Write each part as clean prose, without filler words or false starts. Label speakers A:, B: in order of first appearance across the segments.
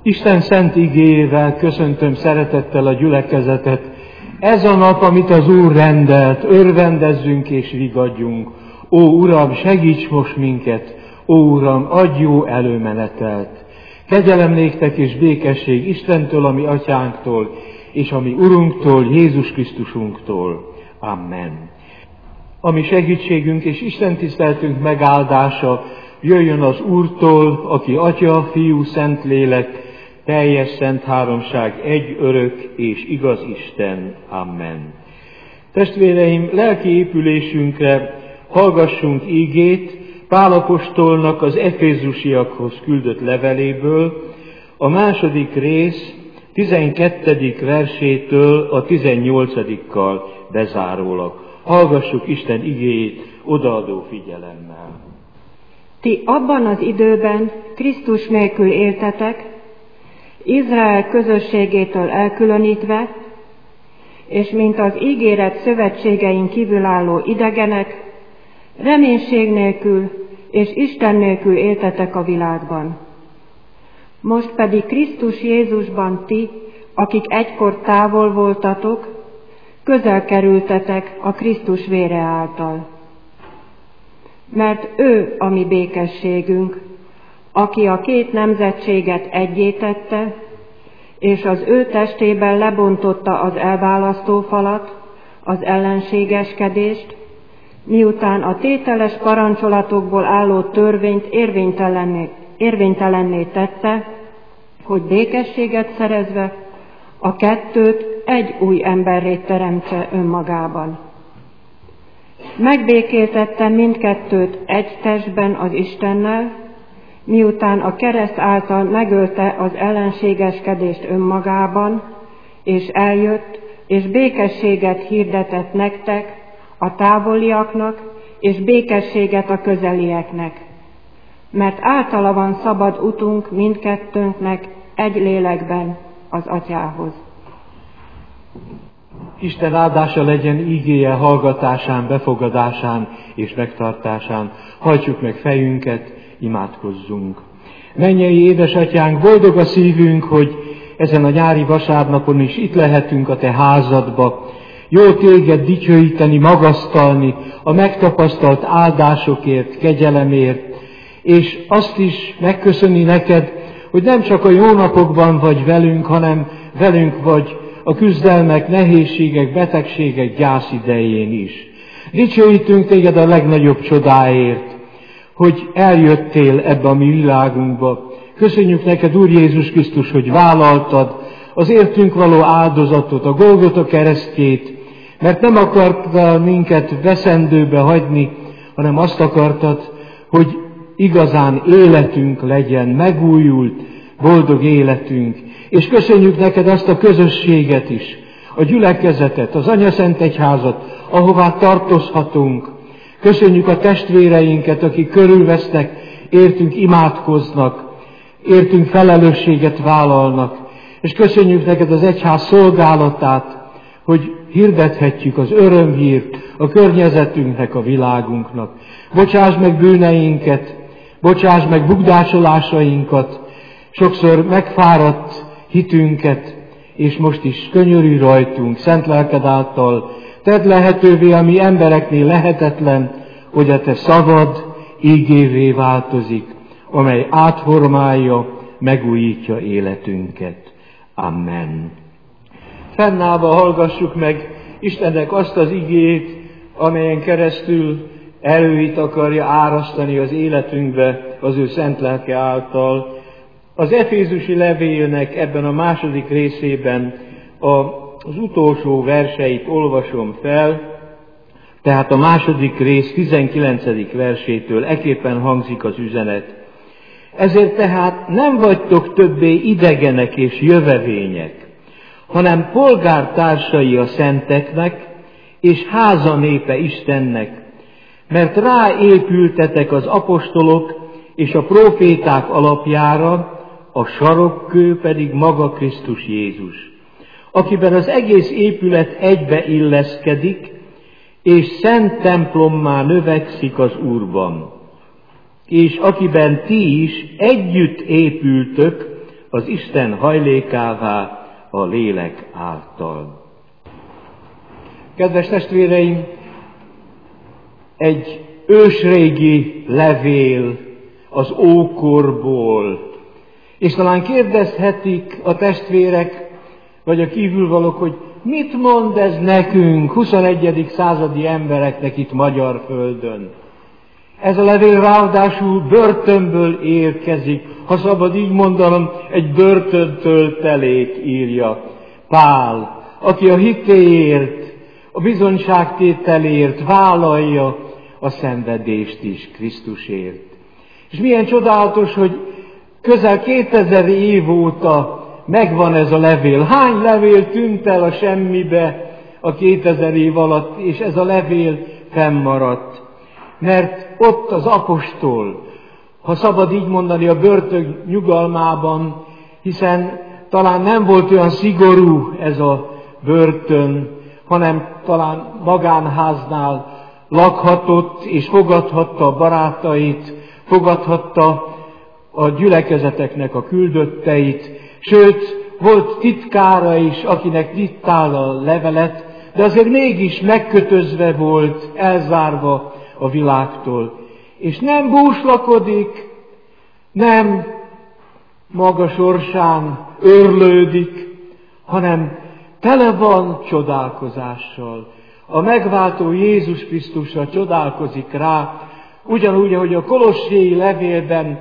A: Isten szent igéjével köszöntöm szeretettel a gyülekezetet. Ez a nap, amit az Úr rendelt, örvendezzünk és vigadjunk. Ó Uram, segíts most minket! Ó Uram, adj jó előmenetelt! Kegyelem néktek és békesség Istentől, a mi atyánktól, és a mi Urunktól, Jézus Krisztusunktól. Amen. A mi segítségünk és istentiszteltünk megáldása jöjjön az Úrtól, aki Atya, Fiú, Szentlélek, teljes szent háromság, egy örök és igaz Isten. Amen. Testvéreim, lelki épülésünkre hallgassunk ígét Pál apostolnak az efézusiakhoz küldött leveléből, a második rész 12. versétől a 18-kal bezárólag. Hallgassuk Isten igéjét odaadó figyelemmel.
B: Ti abban az időben Krisztus nélkül éltetek, Izrael közösségétől elkülönítve, és mint az ígéret szövetségein kívülálló idegenek, reménység nélkül és Isten nélkül éltetek a világban. Most pedig Krisztus Jézusban ti, akik egykor távol voltatok, közel kerültetek a Krisztus vére által. Mert ő a mi békességünk, aki a két nemzetséget egyé tette, és az ő testében lebontotta az elválasztó falat, az ellenségeskedést, miután a tételes parancsolatokból álló törvényt érvénytelenné tette, hogy békességet szerezve a kettőt egy új emberré teremtse önmagában. Megbékéltette mindkettőt egy testben az Istennel, miután a kereszt által megölte az ellenségeskedést önmagában, és eljött, és békességet hirdetett nektek, a távoliaknak, és békességet a közelieknek. Mert általa van szabad utunk mindkettőnknek egy lélekben az Atyához.
A: Isten áldása legyen ígéje hallgatásán, befogadásán és megtartásán. Hajtsuk meg fejünket, imádkozzunk. Mennyei édesatyánk, boldog a szívünk, hogy ezen a nyári vasárnapon is itt lehetünk a te házadba. Jó téged dicsőíteni, magasztalni a megtapasztalt áldásokért, kegyelemért, és azt is megköszönni neked, hogy nem csak a jó napokban vagy velünk, hanem velünk vagy a küzdelmek, nehézségek, betegségek, gyász idején is. Dicsőítünk téged a legnagyobb csodáért, hogy eljöttél ebbe a mi világunkba. Köszönjük neked, Úr Jézus Krisztus, hogy vállaltad az értünk való áldozatot, a Golgota keresztjét, mert nem akartál minket veszendőbe hagyni, hanem azt akartad, hogy igazán életünk legyen, megújult, boldog életünk. És köszönjük neked azt a közösséget is, a gyülekezetet, az Anyaszent Egyházat, ahová tartozhatunk. Köszönjük a testvéreinket, akik körülvesznek, értünk imádkoznak, értünk felelősséget vállalnak. És köszönjük neked az egyház szolgálatát, hogy hirdethetjük az örömhírt a környezetünknek, a világunknak. Bocsáss meg bűneinket, bocsáss meg bukdácsolásainkat, sokszor megfáradt hitünket, és most is könyörülj rajtunk, szent lelked által, tedd lehetővé, ami embereknél lehetetlen, hogy a te szavad ígévé változik, amely átformálja, megújítja életünket. Amen. Fennállva hallgassuk meg Istennek azt az igét, amelyen keresztül erőit akarja árasztani az életünkbe az ő szent lelke által. Az efézusi levélnek ebben a második részében az utolsó verseit olvasom fel, tehát a második rész 19. versétől eképpen hangzik az üzenet. Ezért tehát nem vagytok többé idegenek és jövevények, hanem polgártársai a szenteknek, és háza népe Istennek, mert ráépültetek az apostolok és a próféták alapjára, a sarokkő pedig maga Krisztus Jézus, akiben az egész épület egybe illeszkedik, és szent templommá növekszik az Úrban, és akiben ti is együtt épültök az Isten hajlékává a lélek által. Kedves testvéreim, egy ősrégi levél az ókorból, és talán kérdezhetik a testvérek, vagy a kívülvalók, hogy mit mond ez nekünk, 21. századi embereknek itt magyar földön. Ez a levél ráadásul börtönből érkezik, ha szabad így mondanom, egy börtöntöltelék írja Pál, aki a hitéért, a bizonyságtételért vállalja a szenvedést is Krisztusért. És milyen csodálatos, hogy közel 2000 év óta megvan ez a levél. Hány levél tűnt el a semmibe a 2000 év alatt, és ez a levél fennmaradt. Mert ott az apostol, ha szabad így mondani, a börtön nyugalmában, hiszen talán nem volt olyan szigorú ez a börtön, hanem talán magánháznál lakhatott és fogadhatta a barátait, fogadhatta a gyülekezeteknek a küldötteit, sőt, volt titkára is, akinek diktál a levelet, de azért mégis megkötözve volt, elzárva a világtól. És nem búslakodik, nem maga sorsán örlődik, hanem tele van csodálkozással. A megváltó Jézus Krisztusra csodálkozik rá, ugyanúgy, ahogy a kolosséi levélben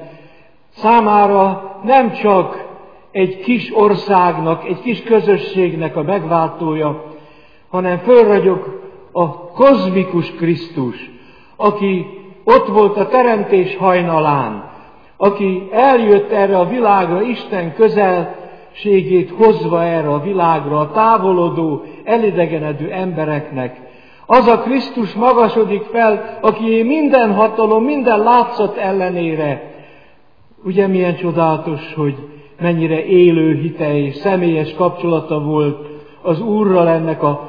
A: számára nem csak egy kis országnak, egy kis közösségnek a megváltója, hanem fölragyog a kozmikus Krisztus, aki ott volt a teremtés hajnalán, aki eljött erre a világra, Isten közelségét hozva erre a világra, a távolodó, elidegenedő embereknek. Az a Krisztus magasodik fel, aki minden hatalom, minden látszat ellenére. Ugye milyen csodálatos, hogy mennyire élő hite és személyes kapcsolata volt az Úrral ennek a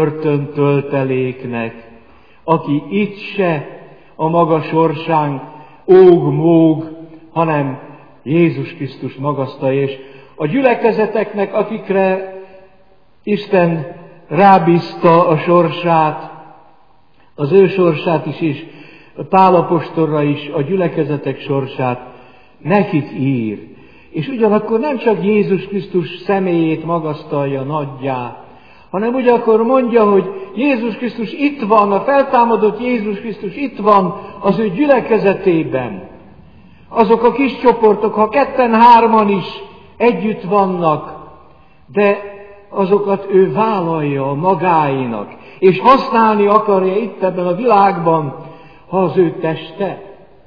A: börtöntölteléknek, aki itt se a maga sorsán óg-móg, hanem Jézus Krisztus magasztalja, és a gyülekezeteknek, akikre Isten rábízta a sorsát, az ő sorsát is, és a Pál apostolra is a gyülekezetek sorsát, nekik ír. És ugyanakkor nem csak Jézus Krisztus személyét magasztalja nagyjá, hanem ugyanakkor mondja, hogy Jézus Krisztus itt van, a feltámadott Jézus Krisztus itt van az ő gyülekezetében. Azok a kis csoportok, ha 2-3 is együtt vannak, de azokat ő vállalja magáénak, és használni akarja itt ebben a világban, ha az ő teste,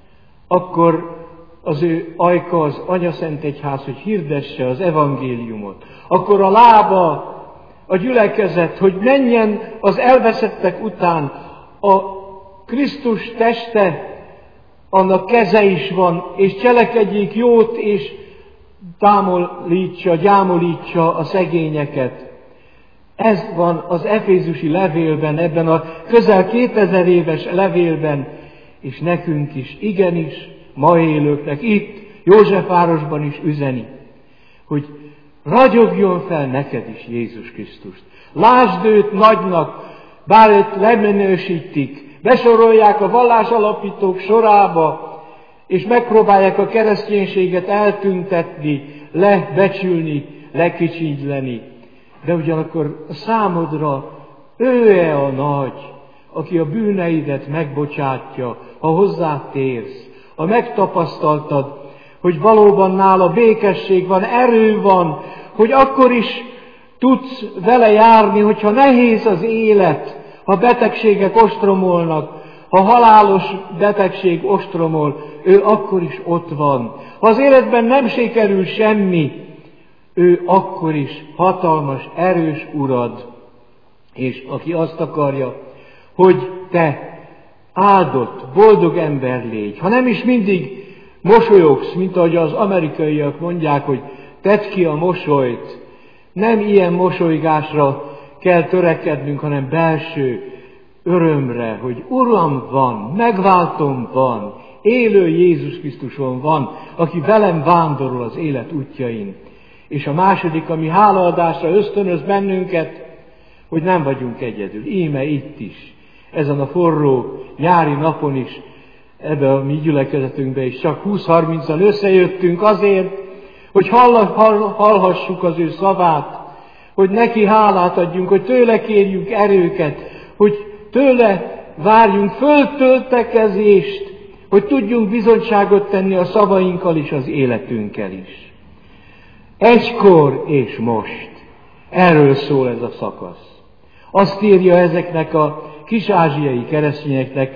A: akkor az ő ajka az Anyaszentegyház, hogy hirdesse az evangéliumot. Akkor a lába, a gyülekezet, hogy menjen az elveszettek után. A Krisztus teste, annak keze is van, és cselekedjék jót, és gyámolítsa a szegényeket. Ez van az efézusi levélben, ebben a közel 2000 éves levélben, és nekünk is, igenis, ma élőknek itt, Józsefvárosban is üzeni, hogy ragyogjon fel neked is Jézus Krisztust. Lásd őt nagynak, bár őt leminősítik, besorolják a vallásalapítók sorába, és megpróbálják a kereszténységet eltüntetni, lebecsülni, lekicsínyleni. De ugyanakkor számodra ő-e a nagy, aki a bűneidet megbocsátja, ha hozzátérsz, ha megtapasztaltad, hogy valóban nála békesség van, erő van, hogy akkor is tudsz vele járni, hogyha nehéz az élet, ha betegségek ostromolnak, ha halálos betegség ostromol, ő akkor is ott van. Ha az életben nem sikerül semmi, ő akkor is hatalmas, erős urad, és aki azt akarja, hogy te áldott, boldog ember légy. Ha nem is mindig mosolyogsz, mint ahogy az amerikaiak mondják, hogy tedd ki a mosolyt. Nem ilyen mosolygásra kell törekednünk, hanem belső örömre, hogy Uram van, megváltom van, élő Jézus Krisztuson van, aki velem vándorol az élet útjain. És a második, ami hálaadásra ösztönöz bennünket, hogy nem vagyunk egyedül. Íme itt is, ezen a forró nyári napon is, ebbe a mi gyülekezetünkbe is csak 20-30-an összejöttünk azért, hogy hallhassuk az ő szavát, hogy neki hálát adjunk, hogy tőle kérjünk erőket, hogy tőle várjunk föltöltekezést, hogy tudjunk bizonyságot tenni a szavainkkal is, az életünkkel is. Egykor és most. Erről szól ez a szakasz. Azt írja ezeknek a kis-ázsiai keresztényeknek,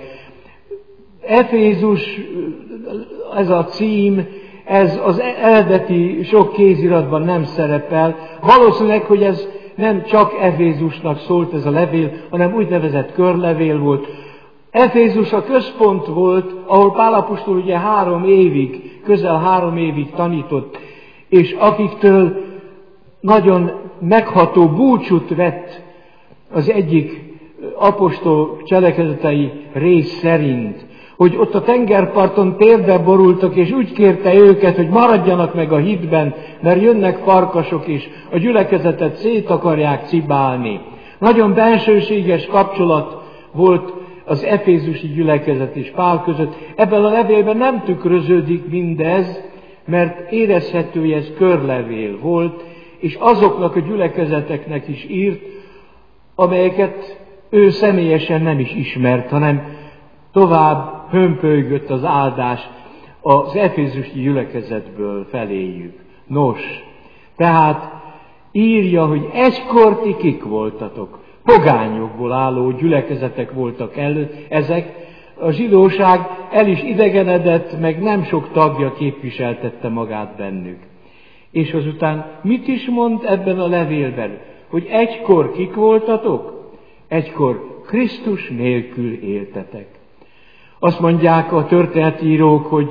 A: Efézus, ez a cím, ez az eredeti sok kéziratban nem szerepel. Valószínűleg, hogy ez nem csak Efézusnak szólt ez a levél, hanem úgynevezett körlevél volt. Efézus a központ volt, ahol Pál apostol ugye közel 3 évig tanított, és akiktől nagyon megható búcsút vett az egyik apostol cselekedetei rész szerint, hogy ott a tengerparton térdre borultak, és úgy kérte őket, hogy maradjanak meg a hitben, mert jönnek farkasok, és a gyülekezetet szét akarják cibálni. Nagyon bensőséges kapcsolat volt az efézusi gyülekezet és Pál között. Ebben a levélben nem tükröződik mindez, mert érezhető, hogy ez körlevél volt, és azoknak a gyülekezeteknek is írt, amelyeket ő személyesen nem is ismert, hanem tovább hömpölygött az áldás az efézusi gyülekezetből feléjük. Nos, tehát írja, hogy egykor ti kik voltatok. Pogányokból álló gyülekezetek voltak ezek. A zsidóság el is idegenedett, meg nem sok tagja képviseltette magát bennük. És azután mit is mond ebben a levélben? Hogy egykor kik voltatok? Egykor Krisztus nélkül éltetek. Azt mondják a történetírók, hogy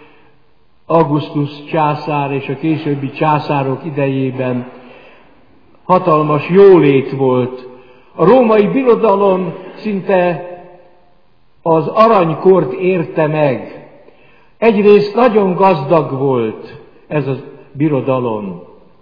A: Augustus császár és a későbbi császárok idejében hatalmas jólét volt. A római birodalom szinte az aranykort érte meg. Egyrészt nagyon gazdag volt ez a birodalom,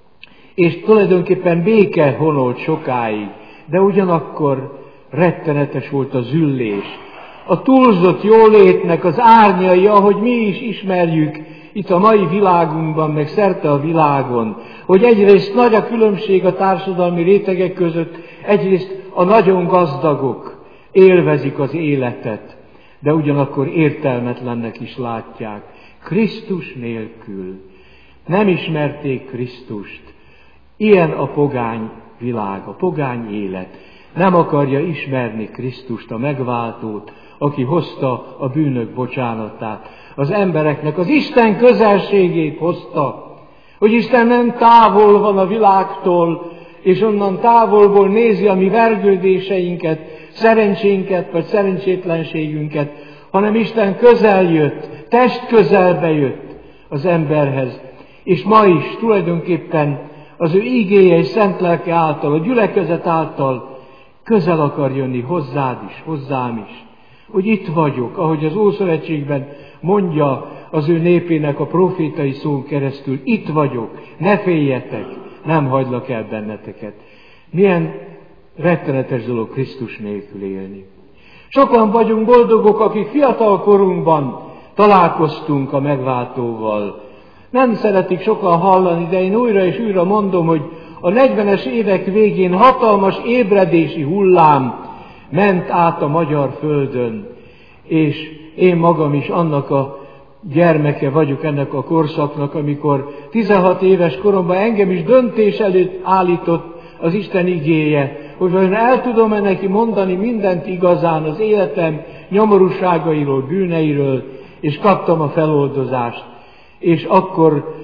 A: és tulajdonképpen béke honolt sokáig, de ugyanakkor rettenetes volt a züllés. A túlzott jólétnek az árnyai, ahogy mi is ismerjük itt a mai világunkban, meg szerte a világon, hogy egyrészt nagy a különbség a társadalmi rétegek között, egyrészt a nagyon gazdagok élvezik az életet, de ugyanakkor értelmetlennek is látják. Krisztus nélkül nem ismerték Krisztust. Ilyen a pogány világ, a pogány élet. Nem akarja ismerni Krisztust, a megváltót, aki hozta a bűnök bocsánatát. Az embereknek az Isten közelségét hozta, hogy Isten nem távol van a világtól, és onnan távolból nézi a mi vergődéseinket, szerencsénket, vagy szerencsétlenségünket, hanem Isten közel jött, test közelbe jött az emberhez. És ma is tulajdonképpen az ő ígéje és szent lelke által, a gyülekezet által közel akar jönni hozzád is, hozzám is. Hogy itt vagyok, ahogy az Ószövetségben mondja az ő népének a profétai szón keresztül, itt vagyok, ne féljetek, nem hagylak el benneteket. Milyen rettenetes dolog Krisztus nélkül élni. Sokan vagyunk boldogok, akik fiatal korunkban találkoztunk a megváltóval. Nem szeretik sokan hallani, de én újra és újra mondom, hogy a 40-es évek végén hatalmas ébredési hullám ment át a magyar földön, és én magam is annak a gyermeke vagyok ennek a korszaknak, amikor 16 éves koromban engem is döntés előtt állított az Isten igéje, hogy vajon el tudom-e neki mondani mindent igazán az életem nyomorúságairól, bűneiről, és kaptam a feloldozást. És akkor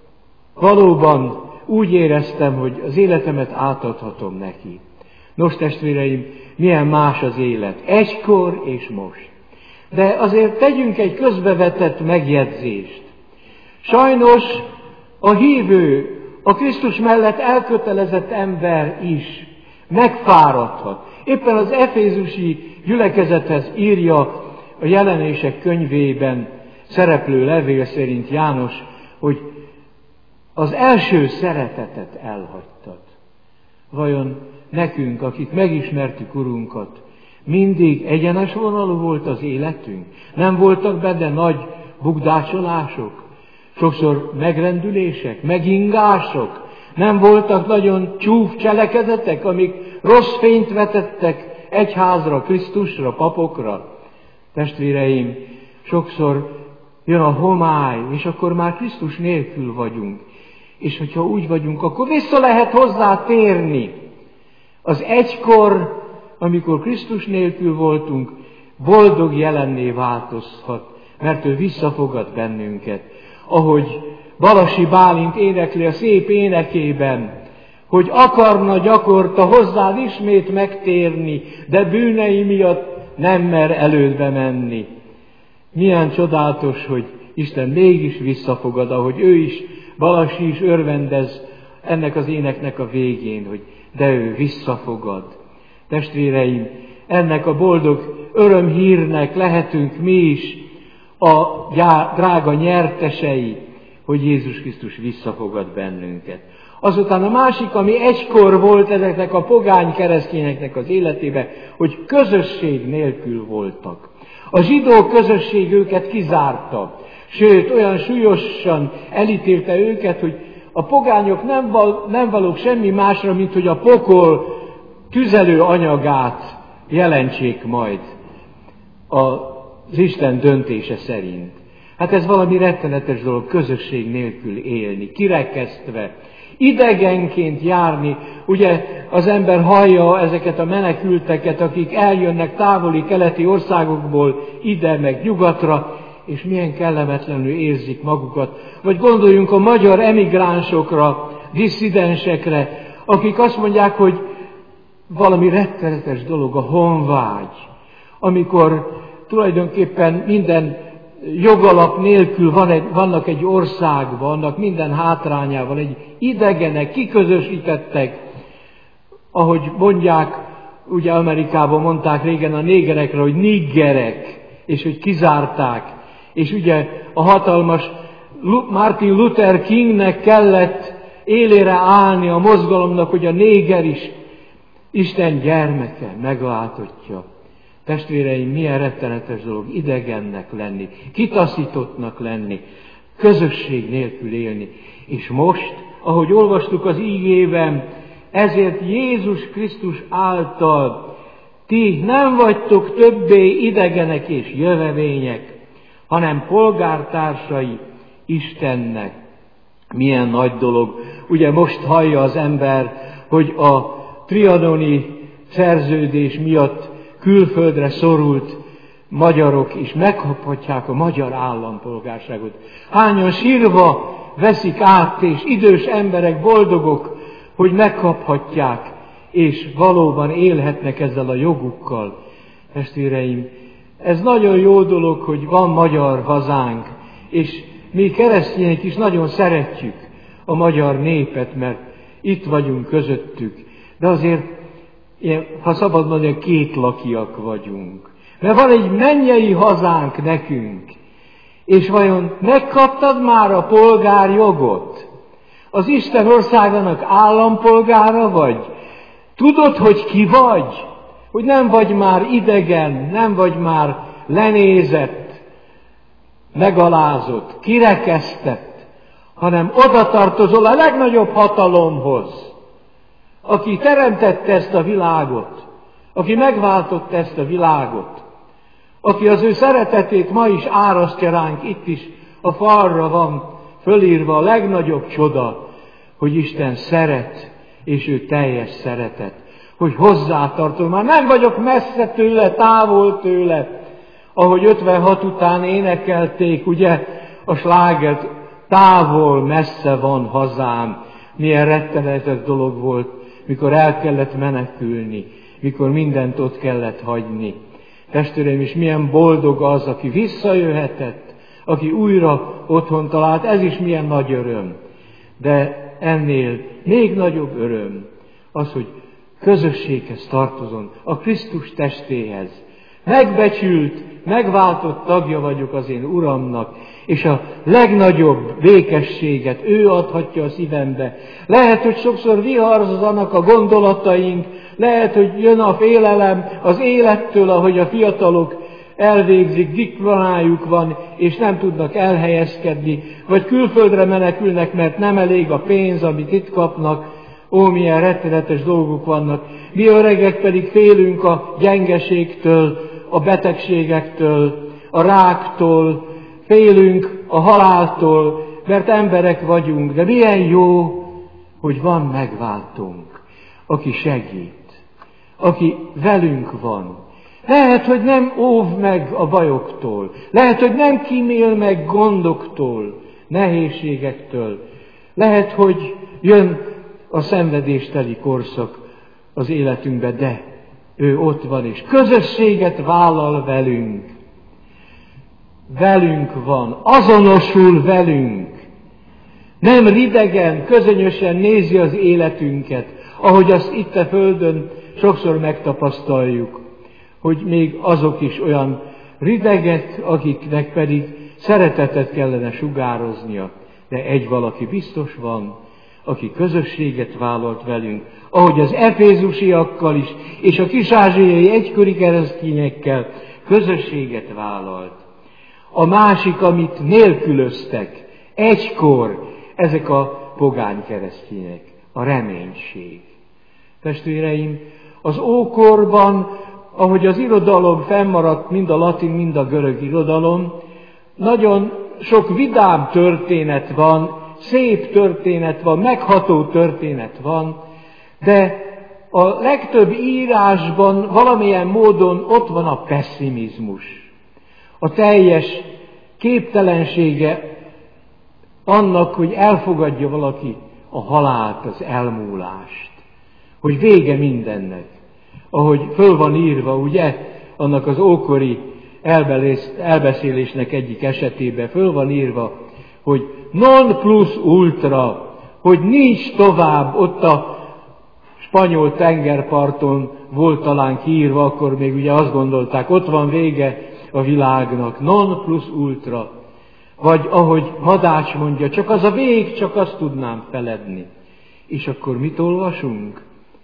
A: valóban úgy éreztem, hogy az életemet átadhatom neki. Nos, testvéreim, milyen más az élet, egykor és most. De azért tegyünk egy közbevetett megjegyzést. Sajnos a hívő, a Krisztus mellett elkötelezett ember is megfáradhat. Éppen az efézusi gyülekezethez írja a Jelenések könyvében szereplő levél szerint János, hogy az első szeretetet elhagytad. Vajon nekünk, akik megismertük Urunkat, mindig egyenes vonalú volt az életünk? Nem voltak benne nagy bukdácsolások? Sokszor megrendülések, megingások? Nem voltak nagyon csúf cselekedetek, amik rossz fényt vetettek egyházra, Krisztusra, papokra? Testvéreim, sokszor jön a homály, és akkor már Krisztus nélkül vagyunk. És hogyha úgy vagyunk, akkor vissza lehet hozzá térni. Az egykor, amikor Krisztus nélkül voltunk, boldog jelenné változhat, mert ő visszafogad bennünket. Ahogy Balasi Bálint énekli a szép énekében, hogy akarna gyakorta hozzád ismét megtérni, de bűnei miatt nem mer elődbe menni. Milyen csodálatos, hogy Isten mégis visszafogad, ahogy ő is, Balasi is örvendez ennek az éneknek a végén, hogy de ő visszafogad. Testvéreim, ennek a boldog örömhírnek lehetünk mi is a drága nyertesei, hogy Jézus Krisztus visszafogad bennünket. Azután a másik, ami egykor volt ezeknek a pogány keresztényeknek az életében, hogy közösség nélkül voltak. A zsidó közösség őket kizárta, sőt, olyan súlyosan elítélte őket, hogy a pogányok nem valók semmi másra, mint hogy a pokol tüzelő anyagát jelentsék majd az Isten döntése szerint. Hát ez valami rettenetes dolog, közösség nélkül élni, kirekesztve, idegenként járni. Ugye az ember hallja ezeket a menekülteket, akik eljönnek távoli keleti országokból ide meg nyugatra, és milyen kellemetlenül érzik magukat. Vagy gondoljunk a magyar emigránsokra, disszidensekre, akik azt mondják, hogy valami rettenetes dolog a honvágy, amikor tulajdonképpen minden jogalap nélkül vannak egy országban, annak minden hátrányával, egy idegenek, kiközösítettek, ahogy mondják, ugye Amerikában mondták régen a négerekre, hogy niggerek, és hogy kizárták, és ugye a hatalmas Martin Luther Kingnek kellett élére állni a mozgalomnak, hogy a néger is Isten gyermeke, megváltottja. Testvéreim, milyen rettenetes dolog idegennek lenni, kitaszítottnak lenni, közösség nélkül élni. És most, ahogy olvastuk az ígében, ezért Jézus Krisztus által ti nem vagytok többé idegenek és jövevények, hanem polgártársai Istennek. Milyen nagy dolog. Ugye most hallja az ember, hogy a trianoni szerződés miatt külföldre szorult magyarok is megkaphatják a magyar állampolgárságot. Hányan sírva veszik át, és idős emberek boldogok, hogy megkaphatják, és valóban élhetnek ezzel a jogukkal. Testvéreim, ez nagyon jó dolog, hogy van magyar hazánk, és mi keresztények is nagyon szeretjük a magyar népet, mert itt vagyunk közöttük. De azért, ha szabad mondani, kétlakiak vagyunk. Mert van egy mennyei hazánk nekünk. És vajon megkaptad már a polgárjogot? Az Isten országának állampolgára vagy? Tudod, hogy ki vagy? Hogy nem vagy már idegen, nem vagy már lenézett, megalázott, kirekesztett, hanem oda tartozol a legnagyobb hatalomhoz, aki teremtette ezt a világot, aki megváltotta ezt a világot, aki az ő szeretetét ma is árasztja ránk, itt is a falra van fölírva a legnagyobb csoda, hogy Isten szeret, és ő teljes szeretet, hogy hozzátartozom. Már nem vagyok messze tőle, távol tőle, ahogy 56 után énekelték, ugye, a slágert, távol, messze van hazám. Milyen rettenetes dolog volt, mikor el kellett menekülni, mikor mindent ott kellett hagyni. Testvéreim, is milyen boldog az, aki visszajöhetett, aki újra otthon talált, ez is milyen nagy öröm. De ennél még nagyobb öröm az, hogy közösséghez tartozom, a Krisztus testéhez. megbecsült, megváltott tagja vagyok az én Uramnak, és a legnagyobb békességet ő adhatja a szívembe. Lehet, hogy sokszor viharzanak a gondolataink, lehet, hogy jön a félelem az élettől, ahogy a fiatalok elvégzik, diplomájuk van, és nem tudnak elhelyezkedni, vagy külföldre menekülnek, mert nem elég a pénz, amit itt kapnak. Ó, milyen rettenetes dolgok vannak. Mi öregek pedig félünk a gyengeségtől, a betegségektől, a ráktól, félünk a haláltól, mert emberek vagyunk, de milyen jó, hogy van megváltónk, aki segít, aki velünk van. Lehet, hogy nem óv meg a bajoktól, lehet, hogy nem kímél meg gondoktól, nehézségektől, lehet, hogy jön a szenvedésteli korszak az életünkbe, de ő ott van, és közösséget vállal velünk. Velünk van, azonosul velünk. Nem ridegen, közönösen nézi az életünket, ahogy azt itt a földön sokszor megtapasztaljuk, hogy még azok is olyan ridegek, akiknek pedig szeretetet kellene sugároznia. De egy valaki biztos van, aki közösséget vállalt velünk, ahogy az efézusiakkal is, és a kis-ázsiai egykori keresztényekkel közösséget vállalt. A másik, amit nélkülöztek egykor ezek a pogány keresztények, a reménység. Testvéreim, az ókorban, ahogy az irodalom fennmaradt, mind a latin, mind a görög irodalom, nagyon sok vidám történet van, szép történet van, megható történet van, de a legtöbb írásban valamilyen módon ott van a pesszimizmus. A teljes képtelensége annak, hogy elfogadja valaki a halált, az elmúlást, hogy vége mindennek. Ahogy föl van írva, ugye, annak az ókori elbeszélésnek egyik esetében föl van írva, hogy non plus ultra, hogy nincs tovább, ott a spanyol tengerparton volt talán kiírva, akkor még ugye azt gondolták, ott van vége a világnak, non plus ultra. Vagy ahogy Madács mondja, csak az a vég, csak azt tudnám feledni. És akkor mit olvasunk?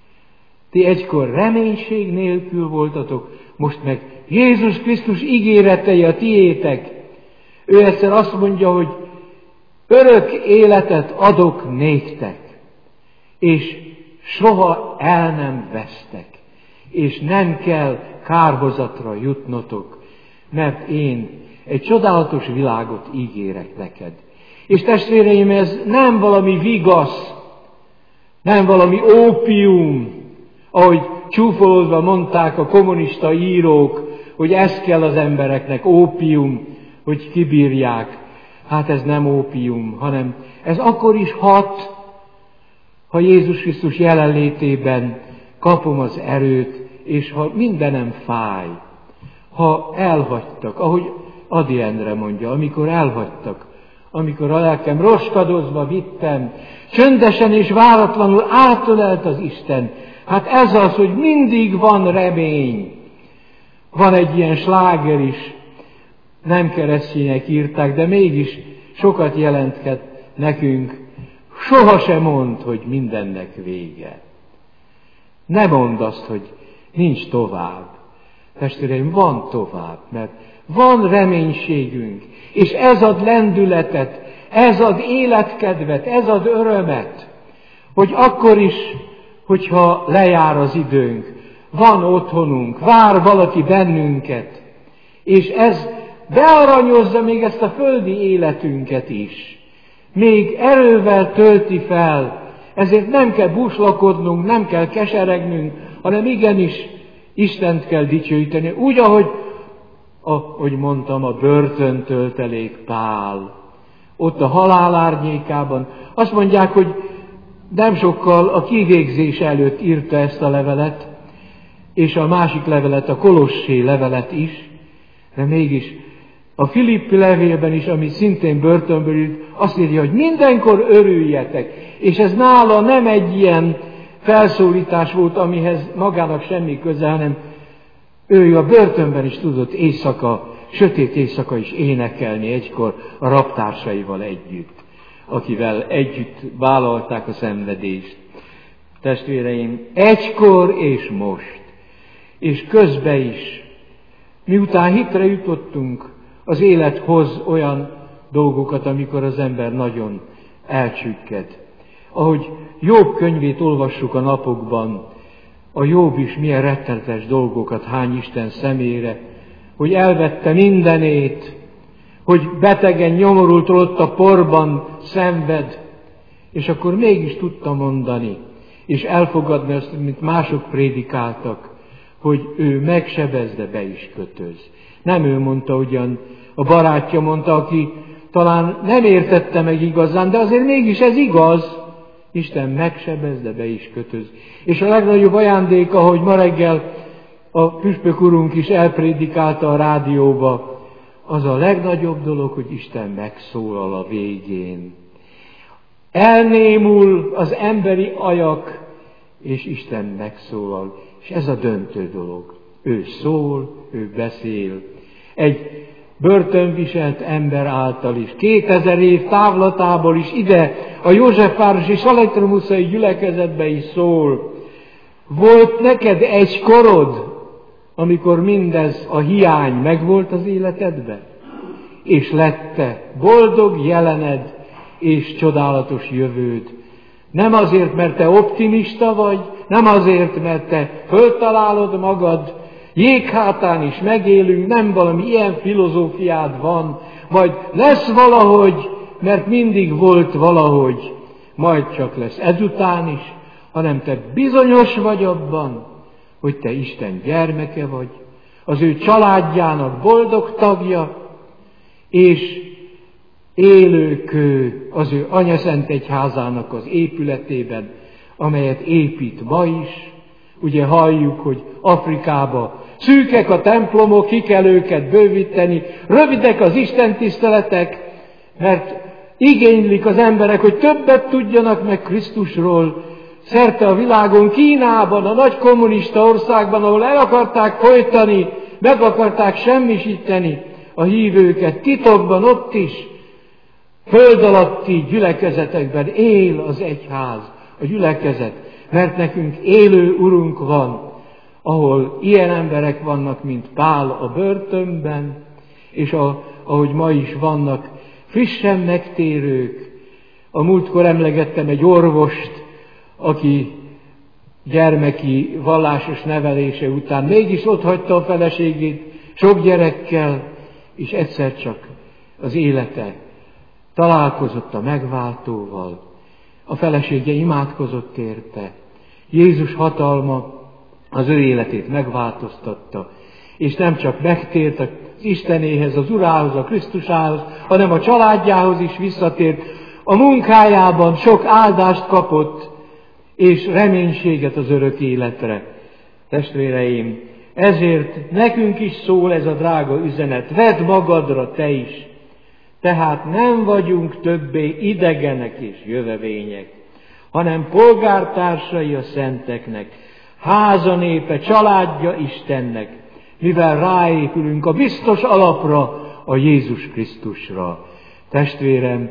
A: Ti egykor reménység nélkül voltatok, most meg Jézus Krisztus ígéretei a tiétek. Ő egyszer azt mondja, hogy örök életet adok néktek, és soha el nem vesztek, és nem kell kárhozatra jutnotok, mert én egy csodálatos világot ígérek neked. És testvéreim, ez nem valami vigasz, nem valami ópium, ahogy csúfolódva mondták a kommunista írók, hogy ez kell az embereknek, ópium, hogy kibírják. Hát ez nem ópium, hanem ez akkor is hat, ha Jézus Krisztus jelenlétében kapom az erőt, és ha mindenem fáj, ha elhagytak, ahogy Ady Endre mondja, amikor elhagytak, amikor a lelkem roskadozva vittem, csöndesen és váratlanul átölelt az Isten. Hát ez az, hogy mindig van remény. Van egy ilyen sláger is, nem keresztények írták, de mégis sokat jelentket nekünk. Soha sem mondd, hogy mindennek vége. Ne mondd azt, hogy nincs tovább. Testvéreim, van tovább, mert van reménységünk, és ez ad lendületet, ez ad életkedvet, ez ad örömet, hogy akkor is, hogyha lejár az időnk, van otthonunk, vár valaki bennünket, és ez bearanyozza még ezt a földi életünket is. Még erővel tölti fel, ezért nem kell búslakodnunk, nem kell keseregnünk, hanem igenis Istent kell dicsőíteni, úgy, ahogy mondtam, a börtöntöltelék Pál. Ott a halál árnyékában. Azt mondják, hogy nem sokkal a kivégzés előtt írta ezt a levelet, és a másik levelet, a Kolossé levelet is, de mégis a Filippi levélben is, ami szintén börtönből írt, azt írja, hogy mindenkor örüljetek. És ez nála nem egy ilyen felszólítás volt, amihez magának semmi köze, hanem Ő a börtönben is tudott sötét éjszaka is énekelni egykor a rabtársaival együtt, akivel együtt vállalták a szenvedést. Testvéreim, egykor és most, és közben is, miután hitre jutottunk, az élet hoz olyan dolgokat, amikor az ember nagyon elcsükked. Ahogy Jobb könyvét olvassuk a napokban, a Jobb is milyen rettenetes dolgokat hány Isten szemére, hogy elvette mindenét, hogy betegen, nyomorultól ott a porban szenved, és akkor mégis tudta mondani, és elfogadni azt, mint mások prédikáltak, hogy ő megsebez, de be is kötöz. Nem ő mondta, ugyan a barátja mondta, aki talán nem értette meg igazán, de azért mégis ez igaz. Isten megsebez, de be is kötöz. És a legnagyobb ajándéka, hogy ma reggel a püspök urunk is elprédikálta a rádióba, az a legnagyobb dolog, hogy Isten megszólal a végén. Elnémul az emberi ajak, és Isten megszólal. És ez a döntő dolog. Ő szól, ő beszél. Egy börtönviselt ember által is, 2000 év távlatából is ide a Józsefvárosi Salettrum utcai gyülekezetbe is szól. Volt neked egy korod, amikor mindez a hiány megvolt az életedben? És lett-e boldog jelened és csodálatos jövőd? Nem azért, mert te optimista vagy, nem azért, mert te föltalálod magad, jéghátán is megélünk, nem valami ilyen filozófiád van, majd lesz valahogy, mert mindig volt valahogy, majd csak lesz ezután is, hanem te bizonyos vagy abban, hogy te Isten gyermeke vagy, az ő családjának boldog tagja, és élőkő az ő anyaszent egyházának az épületében, amelyet épít ma is. Ugye halljuk, hogy Afrikába szűkek a templomok, ki kell őket bővíteni, rövidek az istentiszteletek, mert igénylik az emberek, hogy többet tudjanak meg Krisztusról. Szerte a világon, Kínában, a nagy kommunista országban, ahol el akarták folytani, meg akarták semmisíteni a hívőket, titokban ott is, föld alatti gyülekezetekben él az egyház, a gyülekezet, mert nekünk élő urunk van, ahol ilyen emberek vannak, mint Pál a börtönben, és ahogy ma is vannak frissen megtérők. A múltkor emlegettem egy orvost, aki gyermeki vallásos nevelése után mégis otthagyta a feleségét sok gyerekkel, és egyszer csak az élete találkozott a megváltóval. A felesége imádkozott érte. Jézus hatalma az ő életét megváltoztatta, és nem csak megtért az Istenéhez, az Urához, a Krisztusához, hanem a családjához is visszatért. A munkájában sok áldást kapott, és reménységet az örök életre. Testvéreim, ezért nekünk is szól ez a drága üzenet. Vedd magadra te is. Tehát nem vagyunk többé idegenek és jövevények, hanem polgártársai a szenteknek, házanépe, családja Istennek, mivel ráépülünk a biztos alapra, a Jézus Krisztusra. Testvérem,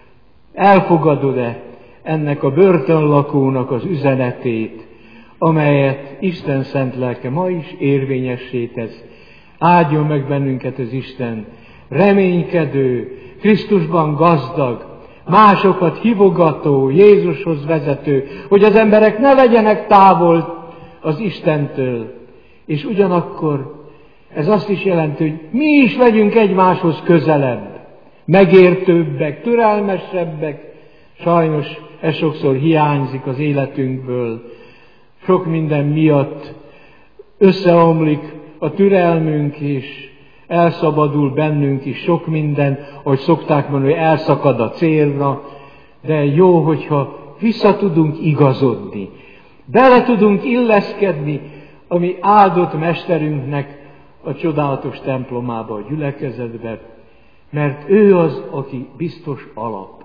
A: elfogadod-e ennek a börtönlakónak az üzenetét, amelyet Isten szent lelke ma is érvényessé tesz? Áldjon meg bennünket az Isten, reménykedő, Krisztusban gazdag, másokat hívogató, Jézushoz vezető, hogy az emberek ne legyenek távol az Istentől. És ugyanakkor ez azt is jelenti, hogy mi is legyünk egymáshoz közelebb, megértőbbek, türelmesebbek. Sajnos ez sokszor hiányzik az életünkből. Sok minden miatt összeomlik a türelmünk, és elszabadul bennünk is sok minden, ahogy szokták mondani, hogy elszakad a célra, de jó, hogyha vissza tudunk igazodni, bele tudunk illeszkedni a mi áldott mesterünknek a csodálatos templomába, a gyülekezetbe, mert ő az, aki biztos alap.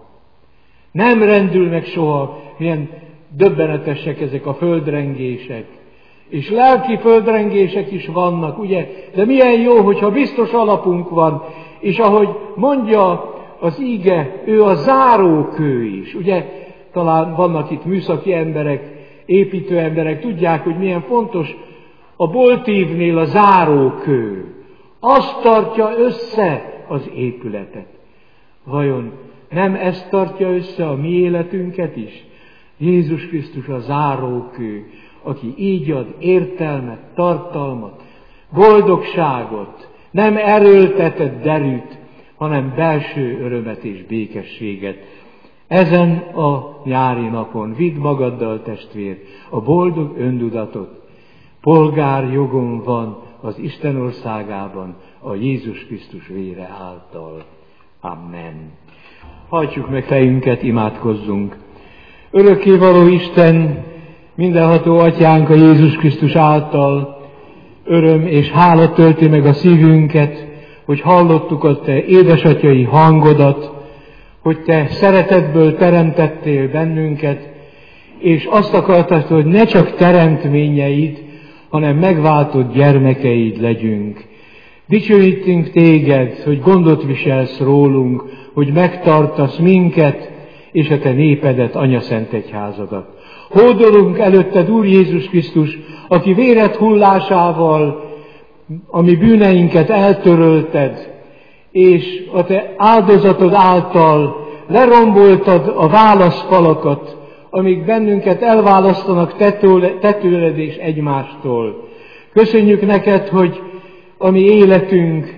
A: Nem rendül meg soha, milyen döbbenetesek ezek a földrengések, és lelki földrengések is vannak, ugye? De milyen jó, hogyha biztos alapunk van, és ahogy mondja az íge, ő a zárókő is, ugye? Talán vannak itt műszaki emberek, építő emberek, tudják, hogy milyen fontos a boltívnél a zárókő. Az tartja össze az épületet. Vajon nem ez tartja össze a mi életünket is? Jézus Krisztus a zárókő, aki így ad értelmet, tartalmat, boldogságot, nem erőltetett derűt, hanem belső örömet és békességet. Ezen a nyári napon vidd magaddal, testvér, a boldog öntudatot. Polgárjogom van az Isten országában a Jézus Krisztus vére által. Amen. Hajtsuk meg fejünket, imádkozzunk. Örökkévaló Isten, mindenható Atyánk a Jézus Krisztus által, öröm és hála tölti meg a szívünket, hogy hallottuk a Te édesatyai hangodat, hogy Te szeretetből teremtettél bennünket, és azt akartad, hogy ne csak teremtményeid, hanem megváltott gyermekeid legyünk. Dicsőítünk Téged, hogy gondot viselsz rólunk, hogy megtartasz minket, és a Te népedet, Anyaszent Egyházadat. Hódolunk előtted, Úr Jézus Krisztus, aki véred hullásával a mi bűneinket eltörölted, és a Te áldozatod által leromboltad a válaszfalakat, amik bennünket elválasztanak Te tőled és egymástól. Köszönjük neked, hogy a mi életünk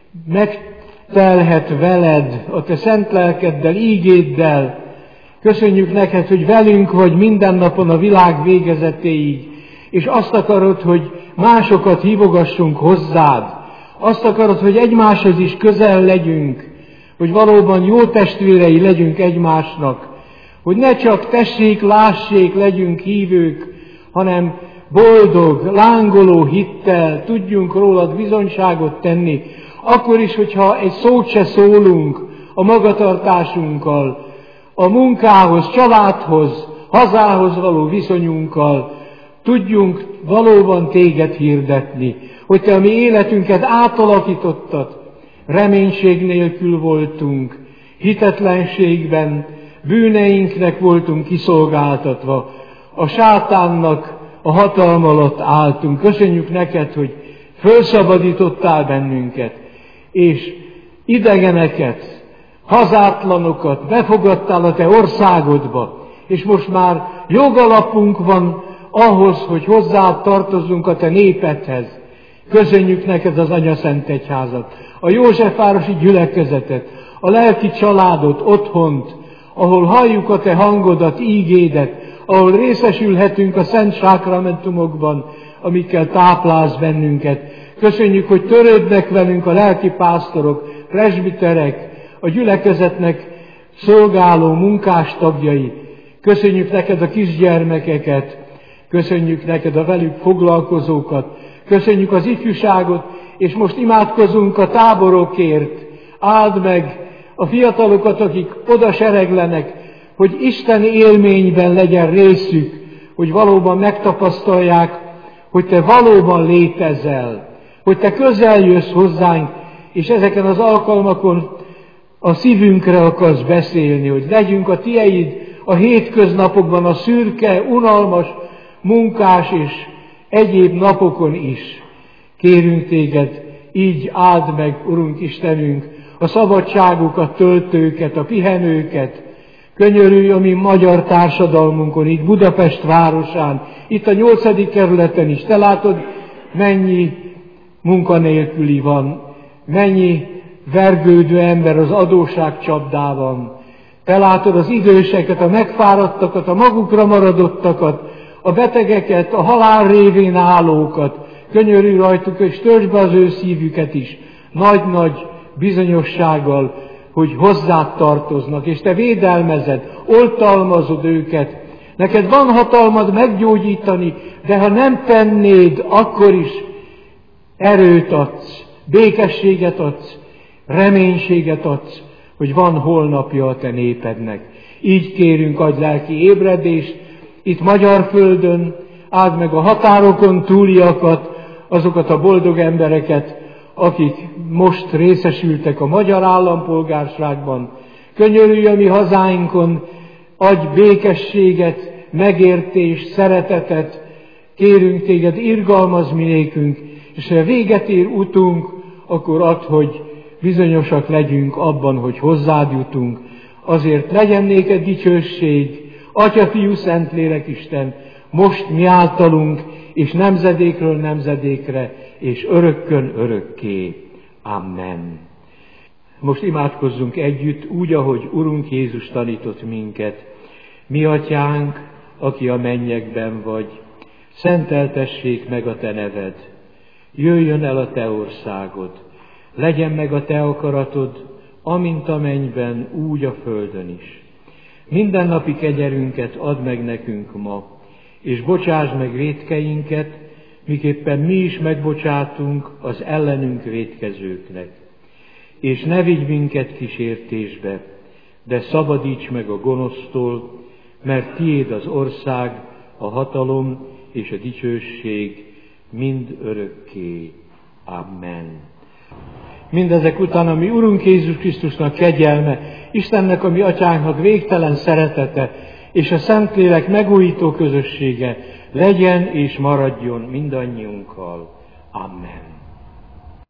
A: megtelhet veled, a Te szent lelkeddel, ígéddel. Köszönjük neked, hogy velünk vagy minden napon a világ végezetéig, és azt akarod, hogy másokat hívogassunk hozzád. Azt akarod, hogy egymáshoz is közel legyünk, hogy valóban jó testvérei legyünk egymásnak, hogy ne csak tessék, lássék, legyünk hívők, hanem boldog, lángoló hittel tudjunk rólad bizonyságot tenni, akkor is, hogyha egy szót se szólunk a magatartásunkkal, a munkához, családhoz, hazához való viszonyunkkal, tudjunk valóban Téged hirdetni, hogy Te a mi életünket átalakítottad, reménység nélkül voltunk, hitetlenségben, bűneinknek voltunk kiszolgáltatva, a sátánnak a hatalma alatt álltunk. Köszönjük neked, hogy fölszabadítottál bennünket, és idegeneket, hazátlanokat befogadtál a Te országodba, és most már jogalapunk van ahhoz, hogy hozzád tartozzunk a Te népedhez. Köszönjük neked az Anyaszent Egyházat, a Józsefvárosi gyülekezetet, a lelki családot, otthont, ahol halljuk a Te hangodat, ígédet, ahol részesülhetünk a szent sákramentumokban, amikkel táplálsz bennünket. Köszönjük, hogy törődnek velünk a lelki pásztorok, presbiterek, a gyülekezetnek szolgáló munkástagjai. Köszönjük neked a kisgyermekeket, köszönjük neked a velük foglalkozókat, köszönjük az ifjúságot, és most imádkozunk a táborokért. Áld meg a fiatalokat, akik oda sereglenek, hogy Isten élményben legyen részük, hogy valóban megtapasztalják, hogy Te valóban létezel, hogy Te közel jössz hozzánk, és ezeken az alkalmakon a szívünkre akarsz beszélni, hogy legyünk a Tieid a hétköznapokban, a szürke, unalmas, munkás és egyéb napokon is. Kérünk Téged, így áld meg, Urunk Istenünk, a szabadságukat töltőket, a pihenőket. Könyörülj a mi magyar társadalmunkon, itt Budapest városán, itt a 8. kerületen is. Te látod, mennyi munkanélküli van, mennyi vergődő ember az adósságcsapdában. Te látod az időseket, a megfáradtakat, a magukra maradottakat, a betegeket, a halál révén állókat. Könyörülj rajtuk, és töltsd be az ő szívüket is nagy-nagy bizonyossággal, hogy hozzád tartoznak, és Te védelmezed, oltalmazod őket. Neked van hatalmad meggyógyítani, de ha nem tennéd, akkor is erőt adsz, békességet adsz, reménységet adsz, hogy van holnapja a Te népednek. Így kérünk, adj lelki ébredést itt magyar földön, Áld meg a határokon túliakat, azokat a boldog embereket, akik most részesültek a magyar állampolgárságban. Könyörülj a mi hazáinkon, adj békességet, megértést, szeretetet, kérünk téged, irgalmazz mi nékünk, és ha véget ér utunk, akkor add, hogy bizonyosak legyünk abban, hogy hozzád jutunk. Azért legyen néked dicsőség, Atya, Fiú, Szentlélek, Isten, most mi általunk, és nemzedékről nemzedékre, és örökkön örökké. Amen. Most imádkozzunk együtt, úgy, ahogy Urunk Jézus tanított minket. Mi Atyánk, aki a mennyekben vagy, szenteltessék meg a te neved. Jöjjön el a te országod, legyen meg a te akaratod, amint a mennyben, úgy a földön is. Mindennapi kenyerünket add meg nekünk ma, és bocsásd meg vétkeinket, miképpen mi is megbocsátunk az ellenünk vétkezőknek. És ne vigy minket kísértésbe, de szabadíts meg a gonosztól, mert tiéd az ország, a hatalom és a dicsőség mind örökké. Amen. Mindezek után a mi Urunk Jézus Krisztusnak kegyelme, Istennek, a mi Atyánknak végtelen szeretete, és a Szentlélek megújító közössége legyen és maradjon mindannyiunkkal. Amen.